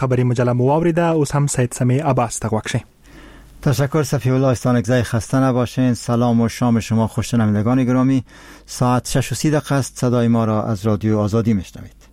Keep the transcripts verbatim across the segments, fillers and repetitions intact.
خبری مجله مواورده. اوس هم سید سمی عباس تقوکشه. تشکر صفی الله. استانگزای خسته نباشین. سلام و شام شما خوش شنوندگان گرامی. ساعت شش و سی دقیقه است. صدای ما را از رادیو آزادی میشنوید.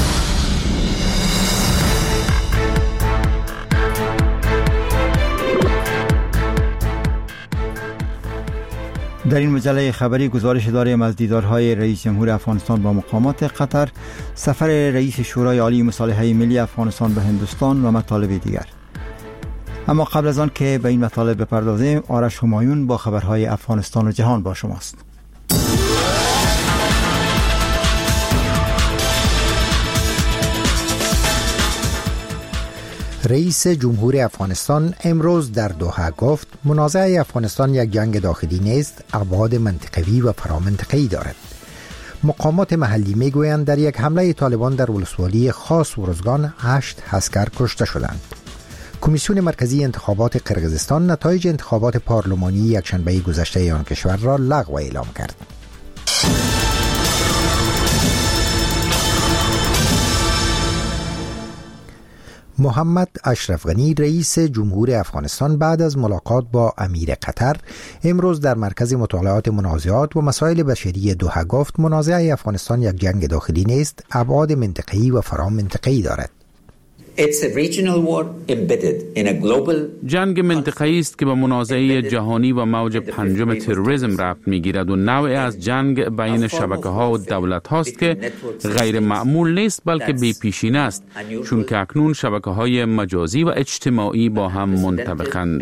در این مجله خبری گزارش داریم از دیدارهای رئیس جمهور افغانستان با مقامات قطر، سفر رئیس شورای عالی مصالحه ملی افغانستان به هندوستان و مطالب دیگر. اما قبل از آن که به این مطالب بپردازیم، آرش همایون با خبرهای افغانستان و جهان با شماست. رئیس جمهور افغانستان امروز در دوحه گفت منازعه افغانستان یک جنگ داخلی نیست، ابعاد منطقوی و فرامنطقه‌ای دارد. مقامات محلی میگویند در یک حمله طالبان در ولسوالی خاص ورزگان هشت عسکر کشته شدند. کمیسیون مرکزی انتخابات قرقیزستان نتایج انتخابات پارلمانی یکشنبه گذشته آن کشور را لغو اعلام کرد. محمد اشرف غنی رئیس جمهور افغانستان بعد از ملاقات با امیر قطر امروز در مرکز مطالعات منازعات و مسائل بشری دوحه گفت منازعه افغانستان یک جنگ داخلی نیست، ابعاد منطقه‌ای و فرامنطقه‌ای دارد. It's a regional war embedded in a global... جنگ منطقه‌ای است که به منازعه جهانی و موج پنجم تروریسم ربط می‌گیرد و نوعی از جنگ بین شبکه‌ها و دولت‌ها است که غیر معمول نیست بلکه بی‌پیشینه است، چون که اکنون شبکه‌های مجازی و اجتماعی با هم منطبقند.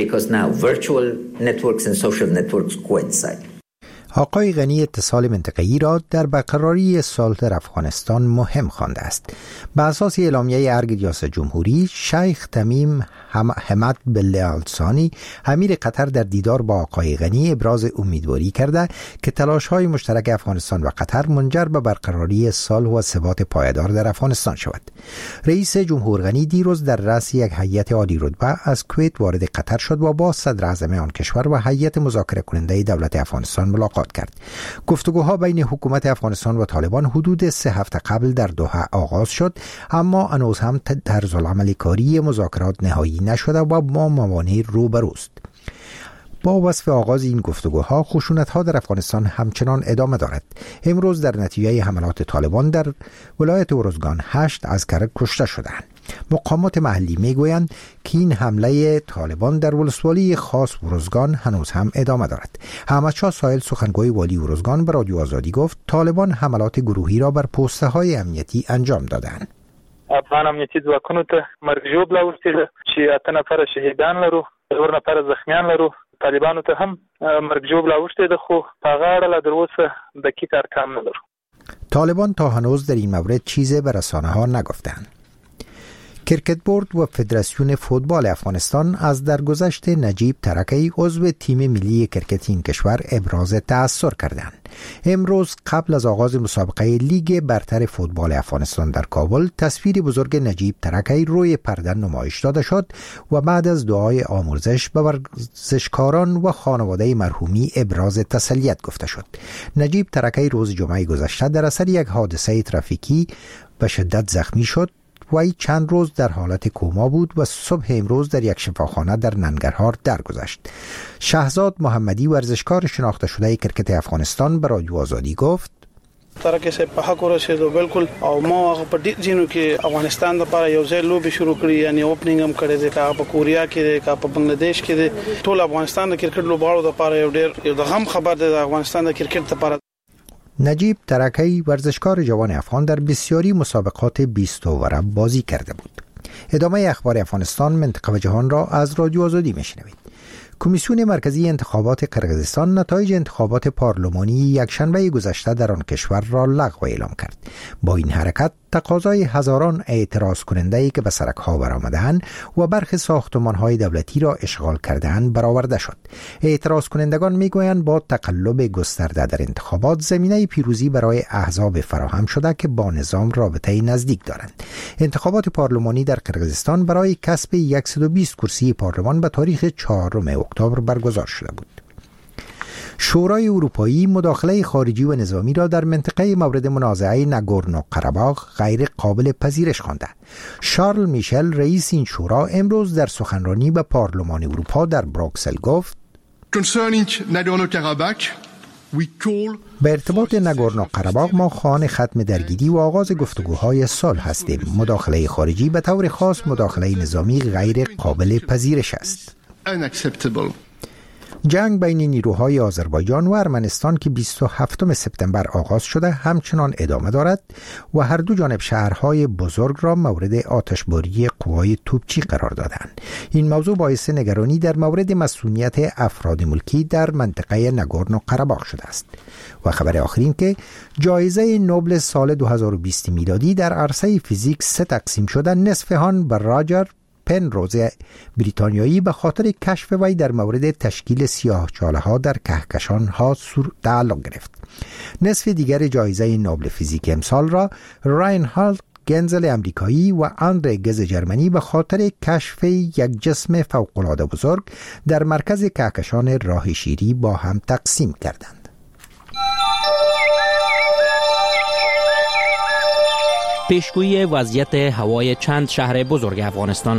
آقای غنی اتصال منطقه‌ای را در برقراری صلح در افغانستان مهم خوانده است. به اساس اعلامیه ارگ ریاست جمهوری، شیخ تمیم حمد بن آل ثانی امیر قطر در دیدار با آقای غنی ابراز امیدواری کرده که تلاش‌های مشترک افغانستان و قطر منجر به برقراری صلح و ثبات پایدار در افغانستان شود. رئیس جمهور غنی دیروز در رأس یک هیئت عالی رتبه از کویت وارد قطر شد و با صدر اعظم آن کشور و هیئت مذاکره کننده دولت افغانستان ملاقات کرد. گفتگوها بین حکومت افغانستان و طالبان حدود سه هفته قبل در دوحه آغاز شد، اما هنوز هم طرزالعمل کاری مذاکرات نهایی نشده و با موانع روبروست. با وصف آغاز این گفتگوها، خشونت‌ها در افغانستان همچنان ادامه دارد. امروز در نتیجه حملات طالبان در ولایت ورزگان هشت عسکر کشته شدند. مقامات محلی میگویند که این حمله طالبان در ولسوالی خاص ورزگان هنوز هم ادامه دارد. احمدشاه سایل سخنگوی والی ورزگان به رادیو آزادی گفت طالبان حملات گروهی را بر پست‌های امنیتی انجام دادند. افغان امنیتي ځواکونو ته مرګ ژوبله اوښتې چې اته نفره شهیدان لرو، څلور نفره زخمیان لرو. طالبانو ته هم مرګ ژوبله اوښتې ده، خو په هغه اړه لا تر اوسه دقیق ارقام نه لرو. طالبان تا هنوز در این مورد چیزی به رسانه‌ها نگفتند. کرکت بورد و فدراسیون فوتبال افغانستان از درگذشت نجیب ترکی عضو تیم ملی کرکت این کشور ابراز تأثر کردند. امروز قبل از آغاز مسابقه لیگ برتر فوتبال افغانستان در کابل تصویر بزرگ نجیب ترکی روی پرده نمایش داده شد و بعد از دعای آمرزش به ورزشکاران و خانواده مرحومی ابراز تسلیت گفته شد. نجیب ترکی روز جمعه گذشته در اثر یک حادثه ترافیکی به شدت زخمی شد و چند روز در حالت کوما بود و صبح امروز در یک شفاخانه در ننگرهار درگذشت. شهزاد محمدی ورزشکار شناخته شده کرکت افغانستان به رادیو آزادی گفت ترکه سه په حق ورسېدو بالکل او ما هغه په ډیر ځینو کې افغانستان لپاره یو ځای لوبي شروع کړې، یعنی اوپننګ هم کړی دی، که په کوریا کې دی، که په بنگلاديش کې دی. ټول افغانستان د کرکټ لوبغاړو لپاره یو ډیر یو د غم خبر دی د افغانستان د کرکټ لپاره. نجیب ترکی ورزشکار جوان افغان در بسیاری مسابقات بیست اووره بازی کرده بود. ادامه اخبار افغانستان، منطقه و جهان را از رادیو آزادی میشنوید. کمیسیون مرکزی انتخابات قرقیزستان نتایج انتخابات پارلمانی یکشنبه گذشته در آن کشور را لغو اعلام کرد. با این حرکت تقاضای هزاران اعتراض کننده‌ای که به سرک‌ها برآمده‌اند و برخی ساختمان‌های دولتی را اشغال کرده‌اند برآورده شد. اعتراض کنندگان می‌گویند با تقلب گسترده در انتخابات زمینه پیروزی برای احزاب فراهم شده که با نظام رابطه نزدیک دارند. انتخابات پارلمانی در قرقیزستان برای کسب صد و بیست کرسی پارلمان به تاریخ چهارم اکتبر برگزار شده بود. شورای اروپایی مداخله خارجی و نظامی را در منطقه مورد منازعه ناگورنو قره‌باغ غیر قابل پذیرش خوانده. شارل میشل رئیس این شورا امروز در سخنرانی به پارلمان اروپا در بروکسل گفت: به ارتباط ناگورنو قره‌باغ ما خواهان ختم درگیری و آغاز گفتگوهای صلح هستیم. مداخله خارجی به طور خاص مداخله نظامی غیر قابل پذیرش است. جنگ بین نیروهای آذربایجان و ارمنستان که بیست و هفتم سپتامبر آغاز شده همچنان ادامه دارد و هر دو جانب شهرهای بزرگ را مورد آتشباری قوای توپچی قرار دادند. این موضوع باعث نگرانی در مورد مسئولیت افراد ملکی در منطقه ناگورنو قره‌باغ شده است. و خبر آخرین که جایزه نوبل سال دو هزار و بیست میلادی در عرصه فیزیک سه تقسیم شده، نصف آن به راجر پنروز بریتانیایی به خاطر کشف وی در مورد تشکیل سیاهچاله ها در کهکشان ها تعلق گرفت. نصف دیگر جایزه نوبل فیزیک امسال را راینهارد گنزل امریکایی و آندره گز جرمنی به خاطر کشف یک جسم فوق‌العاده بزرگ در مرکز کهکشان راه شیری با هم تقسیم کردند. پیشگویی وضعیت هوای چند شهر بزرگ افغانستان.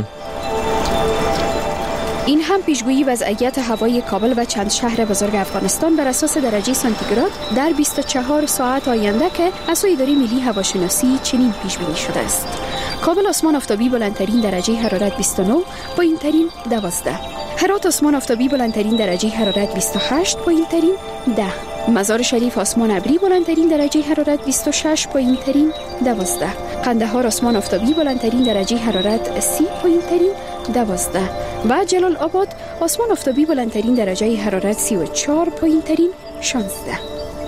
این هم پیشگویی وضعیت هوای کابل و چند شهر بزرگ افغانستان بر اساس درجه سانتیگراد در بیست و چهار ساعت آینده که از سوی اداره ملی هواشناسی چنین پیش بینی شده است: کابل آسمان آفتابی بلندترین درجه حرارت بیست و نه، پایین‌ترین دوازده. هرات آسمان آفتابی بلندترین درجه حرارت بیست و هشت، پایین‌ترین ده. مزار شریف آسمان ابری بلندترین درجه حرارت بیست و شش، پایین‌ترین دوازده. قندهار آسمان آفتابی بلندترین درجه حرارت سی، پایین‌ترین دوازده. و جلال آباد آسمان آفتابی بلندترین درجه حرارت سی و چهار، پایین‌ترین شانزده.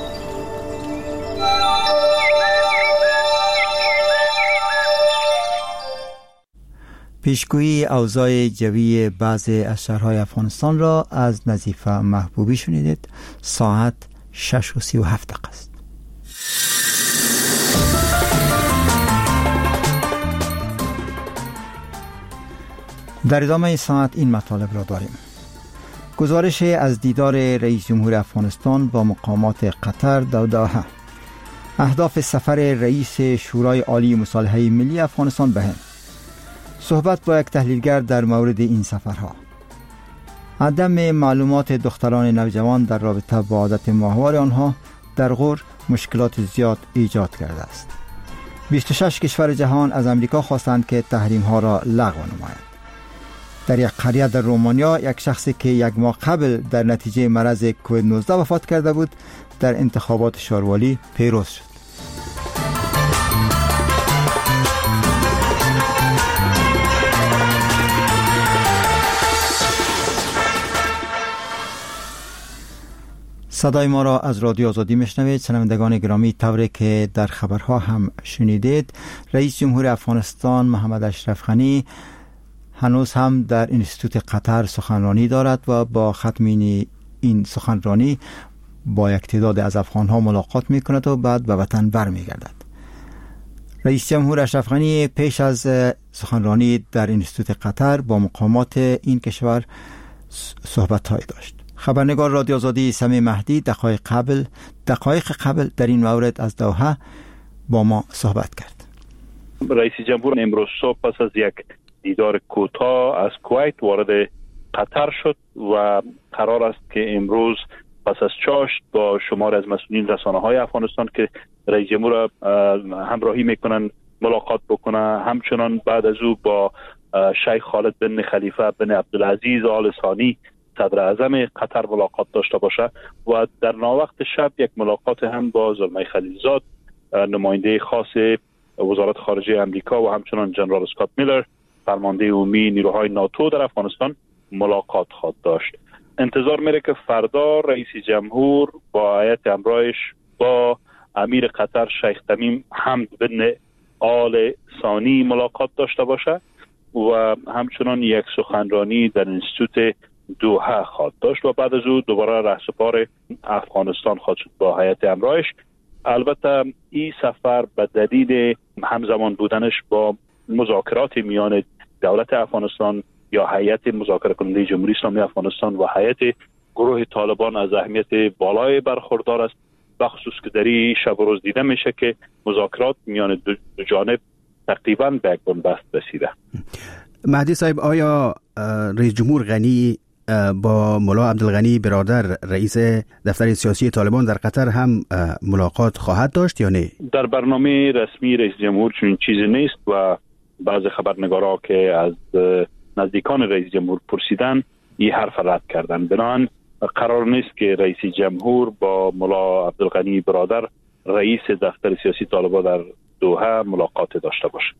پیشگویی اوضاع جوی بعضی از شهرهای افغانستان را از نظیفه محبوبی شنیدید. ساعت شش و سی و هفت دقیقه است. در ادامه ساعت این مطالب را داریم. گزارش از دیدار رئیس جمهور افغانستان با مقامات قطر در دوحه. اهداف سفر رئیس شورای عالی مصالحه ملی افغانستان به هند. صحبت با یک تحلیلگر در مورد این سفرها. عدم معلومات دختران نوجوان در رابطه با عادت ماهوار آنها در غور مشکلات زیاد ایجاد کرده است. بیست و شش کشور جهان از امریکا خواستند که تحریم ها را لغو نماید. در یک قریه در رومانیا یک شخصی که یک ماه قبل در نتیجه مرض کووید نوزده وفات کرده بود در انتخابات شاروالی پیروز شد. صدای ما را از رادیو آزادی میشنوید. شنوندگان گرامی، طوری که در خبرها هم شنیدید، رئیس جمهور افغانستان محمد اشرف غنی هنوز هم در انستیتوت قطر سخنرانی دارد و با ختم این سخنرانی با یک تعداد از افغانها ملاقات میکند و بعد به وطن برمیگردد. رئیس جمهور اشرف غنی پیش از سخنرانی در انستیتوت قطر با مقامات این کشور صحبت‌هایی داشت. خبرنگار رادیو آزادی سمی مهدی دقایق قبل دقایق قبل در این مورد از دوحه با ما صحبت کرد. رئیس جمهور امروز صبح پس از یک دیدار کوتاه از کویت وارد قطر شد و قرار است که امروز پس از چاشت با شمار از مسئولین رسانه‌های افغانستان که رئیس جمهور همراهی میکنن ملاقات بکنه. همچنان بعد از او با شیخ خالد بن خلیفه بن عبدالعزیز آل ثانی صدر اعظم قطر ملاقات داشته باشه و در ناوقت شب یک ملاقات هم با زلمه خلیلزاد نماینده خاص وزارت خارجه امریکا و همچنان جنرال اسکات میلر فرمانده عمومی نیروهای ناتو در افغانستان ملاقات خواهد داشت. انتظار میره که فردا رئیس جمهور با هیئت همراهش با امیر قطر شیخ تمیم حمد بن آل ثانی ملاقات داشته باشه و همچنان یک سخنرانی در انستیتوت دوحه خواهد داشت و بعد از او دوباره رهسپار افغانستان خواهد شد با هیئت همراهش. البته این سفر به دلیل همزمان بودنش با مذاکرات میان دولت افغانستان یا هیئت مذاکره کننده جمهوری اسلامی افغانستان و هیئت گروه طالبان از اهمیت بالای برخوردار است، بخصوص که در این شب و روز دیده میشه که مذاکرات میان دو, دو جانب تقریبا به یک بنبست رسیده. مهدی صاحب، آیا رئیس جمهور غنی با مولا عبدالغنی برادر رئیس دفتر سیاسی طالبان در قطر هم ملاقات خواهد داشت یا نه؟ در برنامه رسمی رئیس جمهور چنین چیزی نیست و بعض خبرنگارا که از نزدیکان رئیس جمهور پرسیدن این حرف رد کردن. بنابراین قرار نیست که رئیس جمهور با مولا عبدالغنی برادر رئیس دفتر سیاسی طالبان در دوحه ملاقات داشته باشه.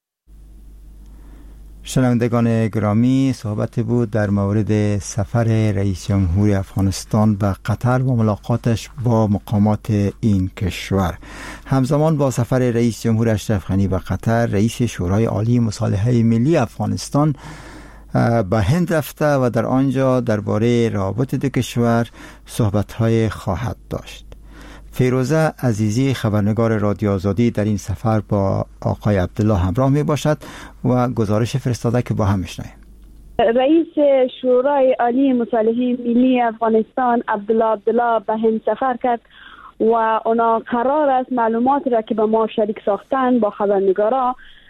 شنوندگان گرامی، صحبت بود در مورد سفر رئیس جمهور افغانستان به قطر و ملاقاتش با مقامات این کشور. همزمان با سفر رئیس جمهور اشرف غنی به قطر، رئیس شورای عالی مصالحه ملی افغانستان به هند رفته و در آنجا درباره روابط دو کشور صحبت‌های خواهد داشت. فیروزه عزیزی، خبرنگار رادیو آزادی، در این سفر با آقای عبدالله همراه می باشد و گزارش فرستاده که با هم میشنویم. رئیس شورای عالی مصالحه ملی افغانستان عبدالله عبدالله به هند سفر کرد و اونا قرار است معلومات را که به ما شریک ساختن با خبرنگارا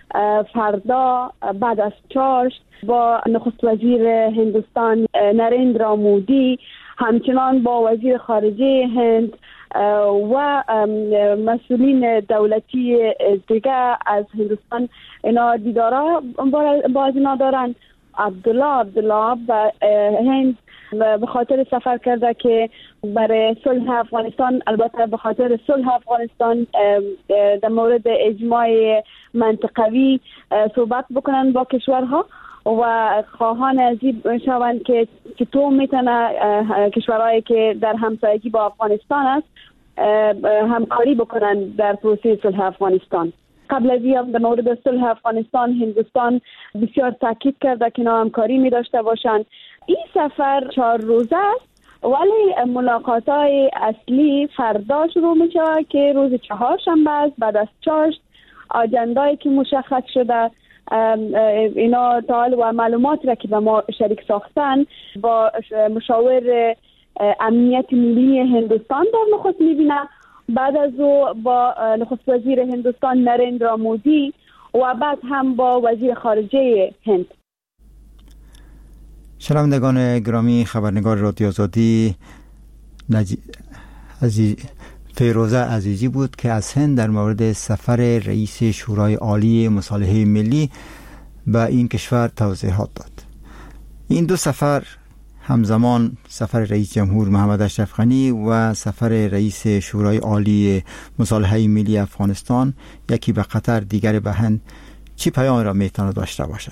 فردا بعد از چاشت با نخست وزیر هندوستان نریندرا مودی، همچنان با وزیر خارجه هند و مسئولین دولتی دیگه از هندوستان اینا دیدارا باز اینا دارن. عبدالله عبدالله به هند به خاطر سفر کرده که برای صلح افغانستان، البته به خاطر صلح افغانستان در مورد اجماع منطقوی صحبت بکنن با کشورها و خواهان از این شوند که چطور میتونه کشورهایی که در همسایگی با افغانستان است همکاری بکنن در پروسه صلح افغانستان. قبل از این در مورد صلح افغانستان هندوستان بسیار تاکید کرده که همکاری می داشته باشند. این سفر چهار روزه است ولی ملاقات‌های اصلی فردا شروع می شود که روز چهارشنبه است. بعد از چاشت آجندایی که مشخص شده اینا تعال و معلومات را که به ما شریک ساختن با مشاور امنیت ملی هندوستان در نخست میبینه، بعد از او با نخست وزیر هندوستان نریندرا مودی و بعد هم با وزیر خارجه هند. شنوندگان گرامی، خبرنگار رادیو آزادی نجی... عزیز... فیروزه عزیزی بود که از هند در مورد سفر رئیس شورای عالی مصالحه ملی به این کشور توضیحات داد. این دو سفر همزمان سفر رئیس جمهور محمد اشرف غنی و سفر رئیس شورای عالی مصالحه ملی افغانستان، یکی به قطر دیگر به هند، چی پیام را میتونه داشته باشه؟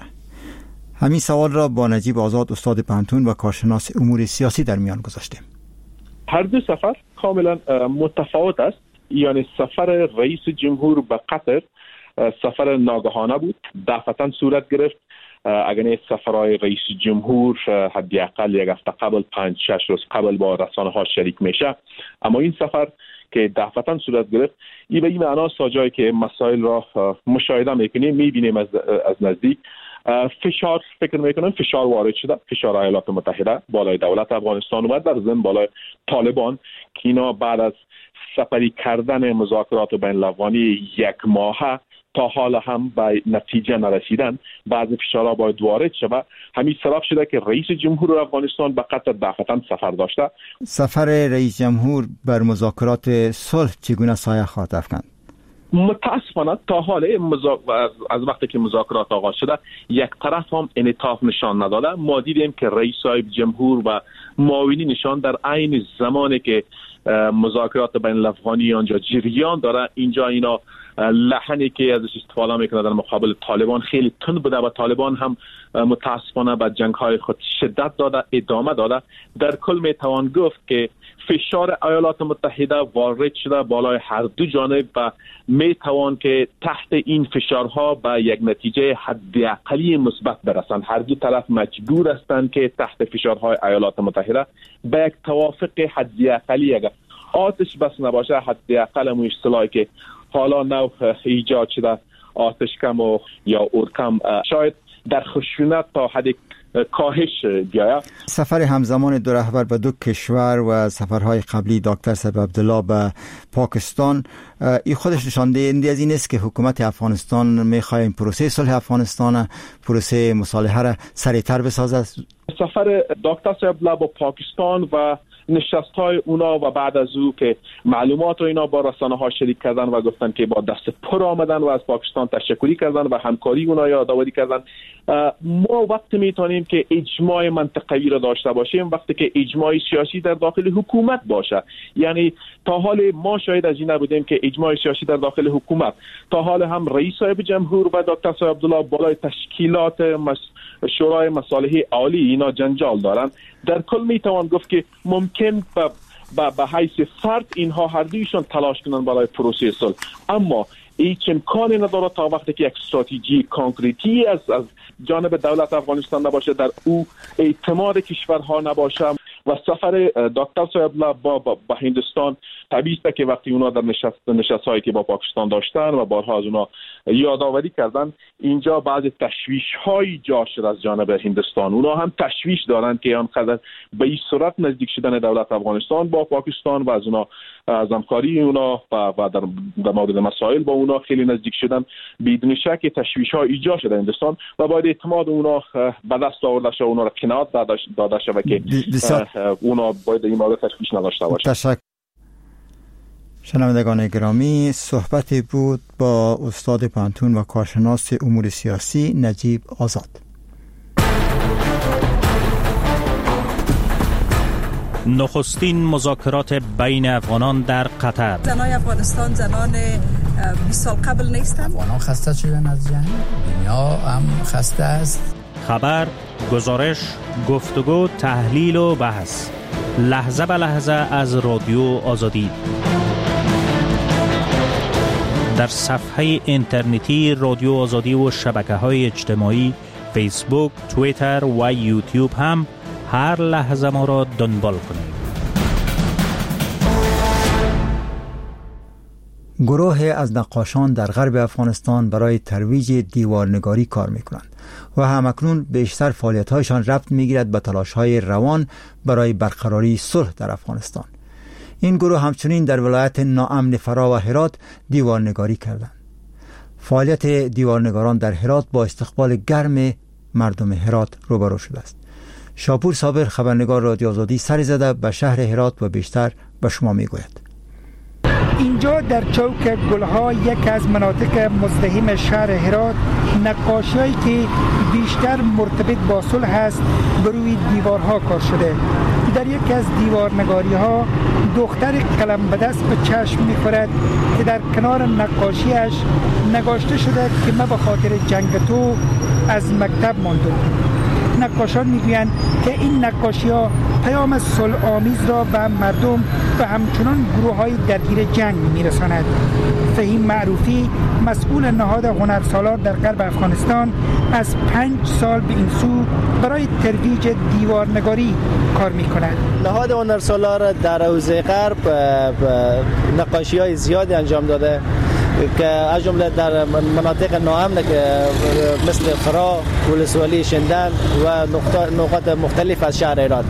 همین سوال را با نجیب آزاد، استاد پانتون و کارشناس امور سیاسی در میان گذاشتیم. هر دو سفر کاملا متفاوت است. یعنی سفر رئیس جمهور به قطر سفر ناگهانه بود، دفعتاً صورت گرفت. اگر سفرهای رئیس جمهور حداقل یک هفته قبل، پنج شش روز قبل با رسانه ها شریک میشه، اما این سفر که دفعتاً صورت گرفت، این به این معنا ساجایی که مسائل را مشاهده میکنیم، میبینیم از از نزدیک. فشار فکر میکنم فشار وارد شده، فشار ایالات متحده بالای دولت افغانستان اومد، در ضمن بالای طالبان که اینا بعد از سپری کردن مذاکرات بین الافغانی یک ماهه تا حالا هم به نتیجه نرسیدن، بعضی فشارها باید وارد شود. همین سبب شده که رئیس جمهور افغانستان به قطر دفعتاً سفر داشته. سفر رئیس جمهور بر مذاکرات صلح چگونه سایه خواهد افکند؟ متاسفانه تا حالا مزا... از وقتی که مذاکرات آغاز شده یک طرف هم انعطاف نشان نداده. ما دیدیم که رئیس صاحب جمهور و معاونی نشان در عین زمانی که مذاکرات بین الافغانی آنجا جریان داره، اینجا اینا لحنی که ازش استفاده میکنه در مقابل طالبان خیلی تند بوده و طالبان هم متاسفانه به جنگ های خود شدت داده، ادامه داده. در کل میتوان گفت که فشار ایالات متحده وارد شده بالای هر دو جانب و میتوان که تحت این فشارها به یک نتیجه حداقلی مثبت برسند. هر دو طرف مجبور هستند که تحت فشارهای ایالات متحده به یک توافق حداقلی، اگر آتش بس نباشه، حداقل اون اصطلاحی که حالا نو ایجاد شده آتش کم و یا اورکم، شاید در خشونت تا حد کاهش بیاید. سفر همزمان دو رهبر به دو کشور و سفرهای قبلی دکتر صاحب عبدالله به پاکستان این خودش نشان دهنده از این است که حکومت افغانستان میخواد این پروسه صلح افغانستان، پروسه مصالحه را سریعتر بسازد. سفر دکتر صاحب عبدالله با پاکستان و نشست های اونا و بعد از او که معلومات رو اینا با رسانه ها شریک کردن و گفتن که با دست پر آمدن و از پاکستان تشکری کردن و همکاری اونا یادآوری کردن. ما وقتی میتونیم که اجماع منطقوی را داشته باشیم وقتی که اجماع سیاسی در داخل حکومت باشه. یعنی تا حال ما شاید از این نبودیم که اجماع سیاسی در داخل حکومت، تا حال هم رئیس صاحب جمهور و دکتر صاحب عبدالله بالای تشکیلات مس... شورای مصالح عالی اینا جنجال دارن. در کل میتوان گفت که ممکن به به حیث فرد اینها هر دویشون تلاش کنن برای پروسه صلح، اما هیچ امکانی نداره تا وقتی که یک استراتژی کانکریتی از از جانب دولت افغانستان نباشه، در او اعتماد کشورها نباشه. و سفر دکتر صاحب عبدالله با, با, با هندوستان طبیعی است که وقتی اونا در نشست نشست هایی که با پاکستان داشتن و بارها از اونا یادآوری کردن، اینجا بعض تشویش های ایجاد شد از جانب هندوستان. اونا هم تشویش دارن که آنقدر به این صورت نزدیک شدن دولت افغانستان با پاکستان و از اونا از همکاری اونا و, و در, در مورد مسائل با اونا خیلی نزدیک شدن، بدون شک تشویش ها ایجاد شده هندوستان و باید اعتماد اونا به دست آورده شده، اونا را کنار داده شده که اونا باید این مورد تشویش نداشته باشه. تشکر. شنوندگان گرامی، صحبتی بود با استاد پانتون و کارشناس امور سیاسی نجیب آزاد. نخستین مذاکرات بین افغانان در قطر. زنای افغانستان زنان بیست سال قبل نیستند. افغانان خسته شدن از جنگ، دنیا هم خسته است. خبر، گزارش، گفتگو، تحلیل و بحث لحظه به لحظه از رادیو آزادی در صفحه اینترنتی رادیو آزادی و شبکه‌های اجتماعی فیسبوک، توییتر و یوتیوب هم هر لحظه ما را دنبال کنید. گروه از نقاشان در غرب افغانستان برای ترویج دیوارنگاری کار می‌کنند و همکنون بیشتر فعالیت‌هایشان ربط می‌گیرد به تلاش‌های روان برای برقراری صلح در افغانستان. این گروه همچنین در ولایت ناامن فرا و هرات دیوارنگاری کردند. فعالیت دیوارنگاران در هرات با استقبال گرم مردم هرات روبرو شده است. شاپور صابر خبرنگار رادیو آزادی سر زده به شهر هرات و بیشتر به شما میگوید. اینجا در چوک گلها، یک از مناطق مزدحم شهر هرات، نقاشی‌هایی که بیشتر مرتبط با صلح است بر روی دیوارها کار شده. در یک از دیوارنگاری‌ها دختر قلم به دست به چشم می‌خورد که در کنار نقاشیش نگاشته شده که ما به خاطر جنگ تو از مکتب ماندم. نقاشان میگویند که این نقاشی‌ها پیام صلح آمیز را به مردم و همچنان گروه‌های درگیر جنگ می‌رساند. فهیم معروفی، مسئول نهاد هنرسالار در غرب افغانستان، از پنج سال به این سو برای ترویج دیوارنگاری کار می‌کند. نهاد هنرسالار در حوزه غرب نقاشی‌های زیادی انجام داده که از جمله در مناطق ناامن که مثل فرا، ولسوالی شندن و نقاط مختلف از شهر هرات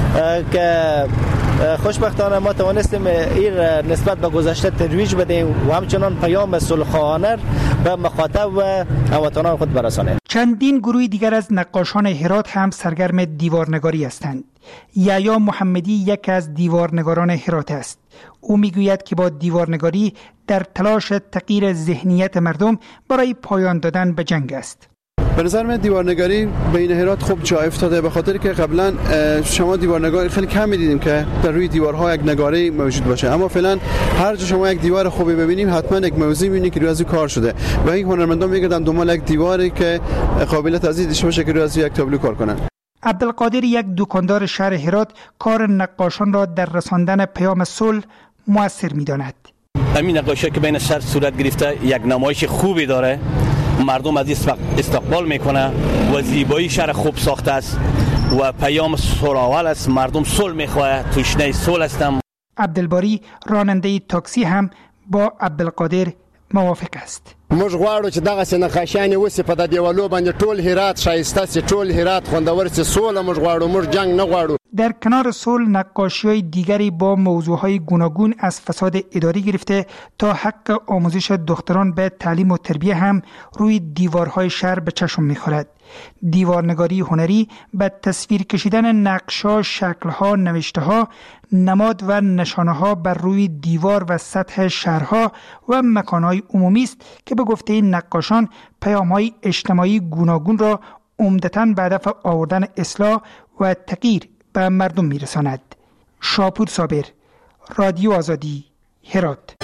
که خوشبختانه ما توانستیم این نسبت به گذشته ترویج بدیم و همچنان پیام صلح‌خواهانه به مخاطب و هموطنان خود برسانیم. چندین گروه دیگر از نقاشان هرات هم سرگرم دیوارنگاری هستند. یحیی محمدی یک از دیوارنگاران هرات است. او میگوید که با دیوارنگاری در تلاش تغییر ذهنیت مردم برای پایان دادن به جنگ است. به نظر من دیوارنگاری بین هرات خوب جا افتاده، به خاطر که قبلا شما دیوارنگاری خیلی کم می‌دیدیم که در روی دیوارها یک نگاره موجود باشه، اما فعلا هر جا شما یک دیوار خوبی ببینیم حتما یک موضوع می‌بینید که روی از کار شده و این هنرمندان میگردن دنبال یک دیواری که قابلیت از داشته باشه که روی از یک تابلو کار کنن. عبدالقادر، یک دکاندار شهر هرات، کار نقاشان را در رساندن پیام صلح مؤثر می‌داند. همین نقاشی که بین شهر صورت گرفته یک نمایش خوبی داره، مردم از استقبال میکنه و زیبایی شهر خوب ساخته است و پیام صلح‌آور است. مردم صلح میخواه، تشنه صلح هستند. عبدالباری، راننده تاکسی، هم با عبدالقادر موافق است. موږ غواړو چې دغه سي نقاشیانې وسی په د دیوالو باندې ټول هرات شایسته سي، ټول هرات خوندور سي. سوله موږ غواړو، موږ جنگ نه غواړو. در کنار صلح نقاشی‌های دیگری با موضوعهای گوناگون از فساد اداری گرفته تا حق آموزش دختران به تعلیم و تربیت هم روی دیوارهای شهر به چشم می‌خورد. دیوارنگاری هنری به تصویر کشیدن نقش‌ها، شکل‌ها، نوشته‌ها، نماد و نشانه‌ها بر روی دیوار و سطح شهرها و مکان‌های عمومی است که به گفته نقاشان پیام‌های اجتماعی گوناگون را عمدتاً به هدف آوردن اصلاح و تغییر به مردم میرساند. شاپور صابر، رادیو آزادی، هرات.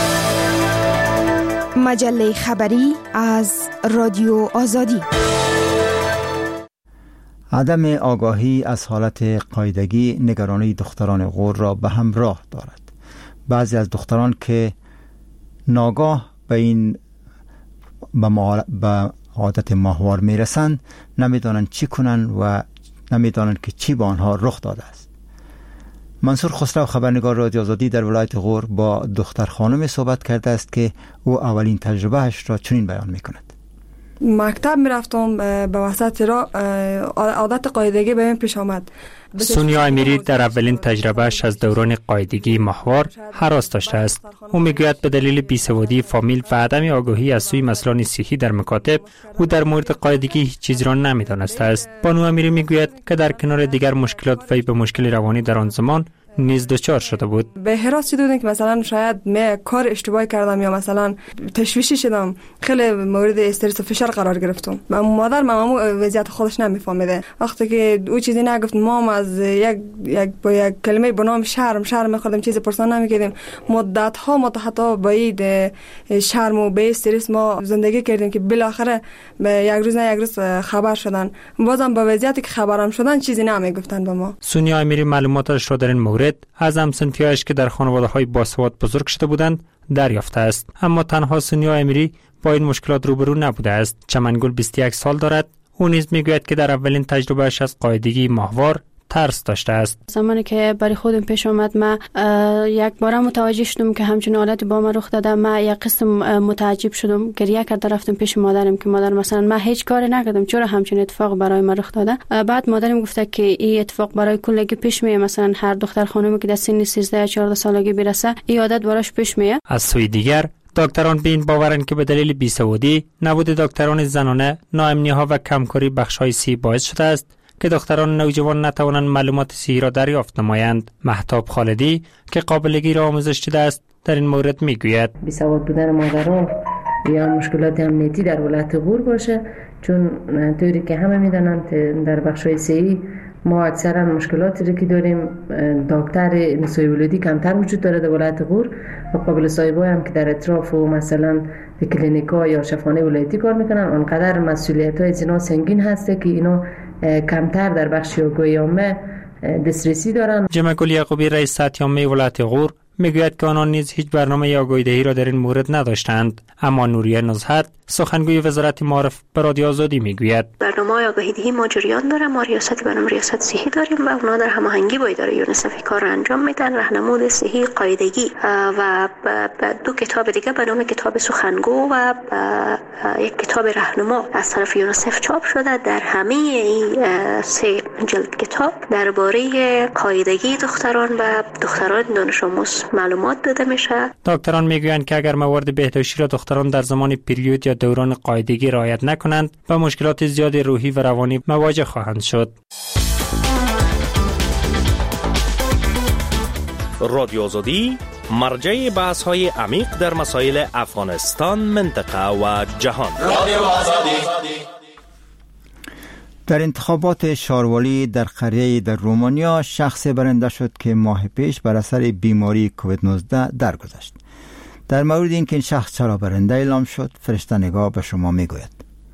مجله خبری از رادیو آزادی. عدم آگاهی از حالت قاعدگی نگرانی دختران غور را به همراه دارد. بعضی از دختران که ناگاه به این به عادت ماهوار میرسند نمیدانند چی کنند و نمیدانند که چی با آنها رخ داده است. منصور خسرو، خبرنگار رادیو آزادی در ولایت غور، با دختر خانم صحبت کرده است که او اولین تجربهش را چنین بیان میکند. مکتب میرفتم به وسط را عادت قاعدگی به من پیش آمد. سونیا امیری در اولین تجربهش از دوران قاعدگی ماهوار هراس داشته است. او میگوید به دلیل بیسوادی فامیل و عدم آگاهی از سوی مسائل صحی در مکاتب او در مورد قاعدگی هیچ چیز را نمیدانسته است. بانو امیری میگوید که در کنار دیگر مشکلات وی به مشکل روانی در آن زمان نیز دچار شده بود. به هراس شدم که مثلا شاید من کار اشتباهی کردم یا مثلا تشویشی شدم، خیلی مورد استرس و فشار قرار گرفتم. و مادر مامو وضعیت خودش نمیفهمیده. وقتی که او چیزی نگفت، مام از یک یک با یک کلمه به نام شرم شرم می‌خوردم، چیز پرسان نمی‌کردیم. مدت ها مدت حتی با این شرم و به استرس ما زندگی کردیم که بالاخره یک روز نه یک روز خبر شدن. بازم با وضعیتی که خبرم شدن چیزی نمیگفتن به ما. سونیا امیری معلوماتش را در این مورد از همسنفیایش که در خانواده‌های باسواد بزرگ شده بودند دریافته است. اما تنها سونیا امیری با این مشکلات روبرو نبوده است. چمنگل بیست و یک سال دارد. او نیز میگوید که در اولین تجربهش از قاعدگی ماهوار ترس داشته است. زمانی که برای خودم پیش آمد، من یک بار متوجه شدم که همچین حالتی با من رخ داده. من یک قسم متعجب شدم، گریه کردم، رفتم پیش مادرم که مادر مثلا من هیچ کاری نکردم، چرا همچین اتفاق برای من رخ داده؟ بعد مادرم گفته که این اتفاق برای کلگی پیش میاد، مثلا هر دختر خانومی که در سن سیزده یا چهارده سالگی برسه این عادت براش پیش میاد. از سوی دیگر دکتران به این باورند که به دلیل بیسوادی نبود دکتران زنانه، ناامنی‌ها و کمکاری بخش‌های صحی باعث شده است که دختران نوجوان نتوانند معلومات صحی را دریافت نمایند. مهتاب خالدی که قابلگی را آموزش دیده است در این مورد میگوید بیسواد بودن مادران یا مشکلات امنیتی در ولایت غور باشه، چون طوری که همه میدانند در بخش‌های صحی ما اکثرا مشکلاتی رو که داریم، دکتر نسای ولادی کمتر وجود داره در ولایت غور و قابل صاحبای هم که در اطراف و مثلا کلینیکا یا شفاخانه ولایتی کار میکنن، آنقدر مسئولیت‌های زنا سنگین هسته که اینا کمتر در بخش آگاهی عامه دسترسی دارن. جمع گل یعقوبی رئیس سطح عامه ولایت غور میگوید که آنان نیز هیچ برنامه آگاهی دهی را در این مورد نداشتند. اما نوریه نزهت سخنگوی وزارت معارف به رادیو آزادی میگوید برنامه آگاهی دهی ما جریان داره، ما ریاست برنامه ریاست صحی داریم و اونا در هماهنگی با اداره یونیسف کار را انجام میدن. راهنمود صحی قاعدگی و دو کتاب دیگه به نام کتاب سخنگو و یک کتاب راهنما از طرف یونیسف چاپ شده. در همه این سه جلد کتاب درباره قاعدگی دختران و دختران دانش آموز معلومات داده میشه. دکتران میگویند که اگر موارد بهداشتی را دختران در زمان پریود یا دوران قاعدگی رعایت نکنند با مشکلات زیاد روحی و روانی مواجه خواهند شد. رادیو آزادی مرجع بحث های عمیق در مسائل افغانستان، منطقه و جهان. رادیو آزادی. در انتخابات شاروالی در قریه در رومانیا شخص برنده شد که ماه پیش بر اثر بیماری کووید نوزده درگذشت. در مورد اینکه این شخص چرا برنده اعلام شد، فرشته نگاه به شما میگوید.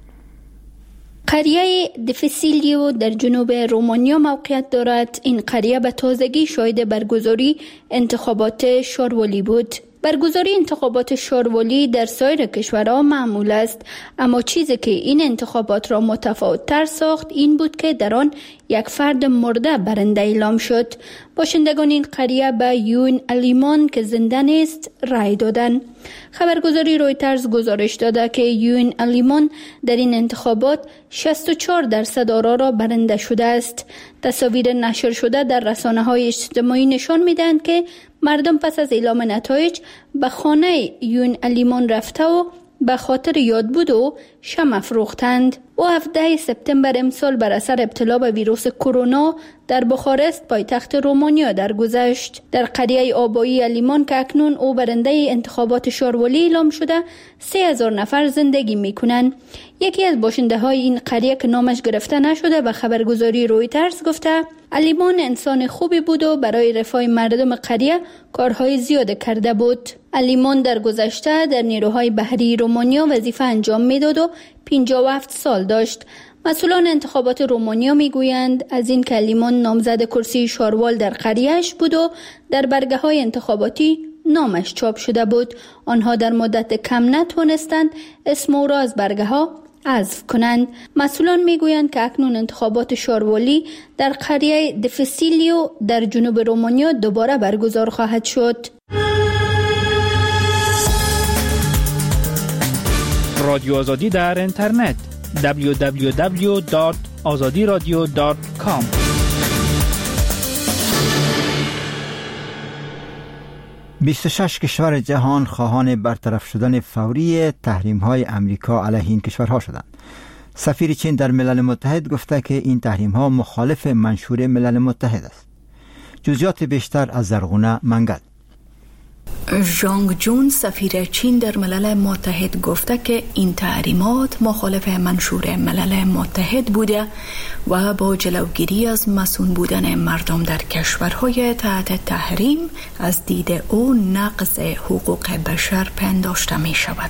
قریه دفسیلیو در جنوب رومانیا موقعیت دارد. این قریه به تازگی شاهد برگزاری انتخابات شاروالی بود. برگزاری انتخابات شاروالی در سایر کشورها معمول است، اما چیزی که این انتخابات را متفاوت تر ساخت این بود که در آن یک فرد مرده برنده اعلام شد. باشندگان این قریه به یون الیمان که زنده نیست رای دادند. خبرگزاری رویترز گزارش داده که یون الیمان در این انتخابات شصت و چهار درصد آرا را برنده شده است. تصاویر نشر شده در رسانه‌های اجتماعی نشان می‌دهند که مردم پس از اعلام نتایج به خانه یون الیمان رفته و به خاطر یاد بود و شمع افروختند. او هفدهم سپتامبر امسال بر اثر ابتلا به ویروس کرونا در بخارست پایتخت رومانیا درگذشت. در قریه آبایی الیمان که اکنون او برنده انتخابات شاروالی اعلام شده سه هزار نفر زندگی میکنند. یکی از باشنده های این قریه که نامش گرفته نشده به خبرگزاری رویترز گفته الیمان انسان خوبی بود و برای رفاه مردم قریه کارهای زیاد کرده بود. الیمان در گذشته در نیروهای بحری رومانیا وظیفه انجام میداد و پنجاه و هفت سال داشت. مسئولان انتخابات رومانیا میگویند از این که الیمان نامزد کرسی شاروال در قریه‌اش بود و در برگه های انتخاباتی نامش چاپ شده بود، آنها در مدت کم نتوانستند اسم او را از برگه ها حذف کنند. مسئولان میگویند که اکنون انتخابات شاروالی در قریه دفسیلیو در جنوب رومانیا دوباره برگزار خواهد شد. رادیو آزادی در اینترنت دبلیو دبلیو دبلیو دات آزادی رادیو دات کام. بیست و شش کشور جهان خواهان برطرف شدن فوری تحریم‌های امریکا علیه این کشورها شدند. سفیر چین در ملل متحد گفته که این تحریم‌ها مخالف منشور ملل متحد است. جزئیات بیشتر از زرغونه منگل. ژانگ جون سفیر چین در ملل متحد گفته که این تحریمات مخالف منشور ملل متحد بوده و با جلوگیری از مسئول بودن مردم در کشورهای تحت تحریم از دید او نقض حقوق بشر پنداشته می شود.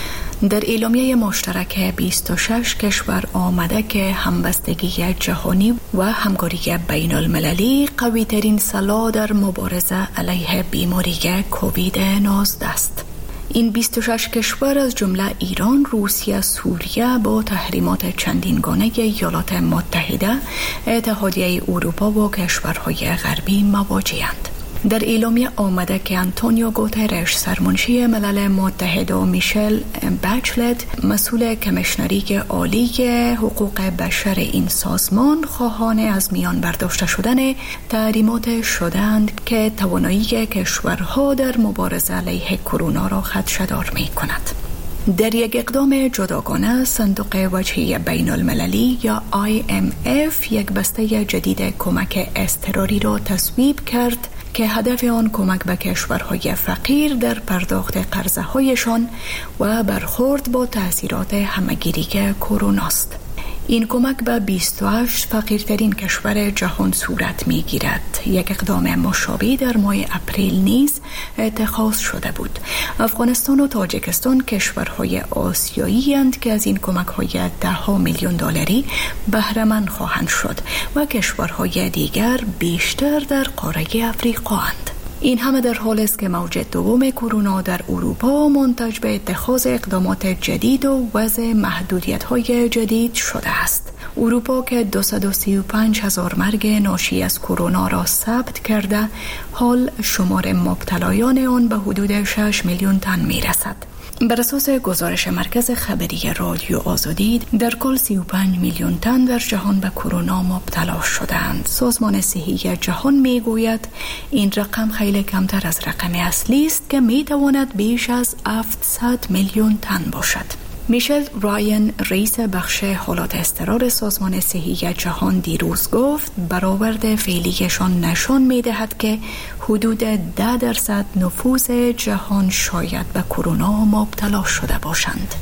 در اعلامیه مشترک بیست و شش کشور آمده که همبستگی جهانی و همکاری بین المللی قوی ترین سلاح در مبارزه علیه بیماری کووید نوزده است. این بیست و شش کشور از جمله ایران، روسیه، سوریه با تحریمات چندینگانه ایالات متحده، اتحادیه اروپا و کشورهای غربی مواجه‌اند. در اعلامیه آمده که آنتونیو گوترش سرمنشی ملل متحد و میشل بچلت مسئول کمیشنری عالی حقوق بشر این سازمان خواهان از میان برداشته شدن تحریمات شدند که توانایی کشورها در مبارزه علیه کرونا را خدشه‌دار می کند. در یک اقدام جداگانه صندوق وجهی بین المللی یا آی ام اف یک بسته جدید کمک اضطراری را تصویب کرد که هدف آن کمک به کشورهای فقیر در پرداخت قرضه هایشان و برخورد با تأثیرات همه‌گیری کرونا است. این کمک به بیست و هشت فقیرترین کشور جهان صورت می گیرد. یک اقدام مشابه در ماه اپریل نیز اتخاذ شده بود. افغانستان و تاجیکستان کشورهای آسیایی اند که از این کمک های ده ها میلیون دلاری بهره مند خواهند شد و کشورهای دیگر بیشتر در قاره افریقا اند. این همه در حالی است که موج دوم کرونا در اروپا منتج به اتخاذ اقدامات جدید و وضع محدودیت‌های جدید شده است. اروپا که دویست و سی و پنج هزار مرگ ناشی از کرونا را ثبت کرده، حال شمار مبتلایان آن به حدود شش میلیون تن می‌رسد. بر اساس گزارش مرکز خبری رادیو آزادی، در کل سی و پنج میلیون تن در جهان به کرونا مبتلا شدند. سازمان صحی جهان میگوید این رقم خیلی کمتر از رقم اصلی است که میتواند بیش از هفتصد میلیون تن باشد. میشل راین رئیس بخش حالات اضطرار سازمان صحی جهان دیروز گفت برآورد فعلیشان نشان میدهد که حدود ده درصد نفوس جهان شاید به کرونا مبتلا شده باشند.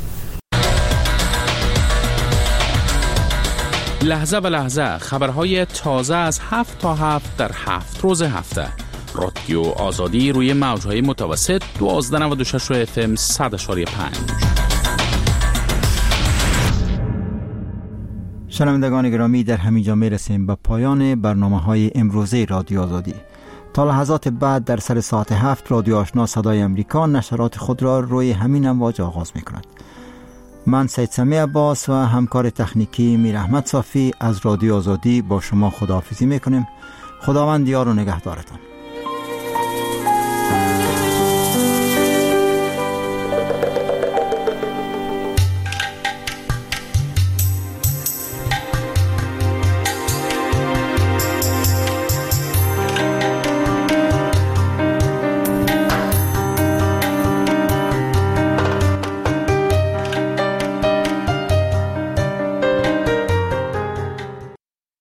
لحظه به لحظه خبرهای تازه از هفت تا هفت در هفت روز هفته. رادیو آزادی روی موجهای متوسط دوازده نود و شش اف ام صد و پنج. شنوندگان گرامی، در همین جا میرسیم به پایان برنامه های امروزه رادیو آزادی. تا لحظات بعد در سر ساعت هفت رادیو آشنا صدای امریکا نشرات خود را روی همین امواج آغاز می کند. من سید سمی عباس و همکار تکنیکی میر احمد صافی از رادیو آزادی با شما خداحافظی می کنیم. خداوند یار و نگهدارتان.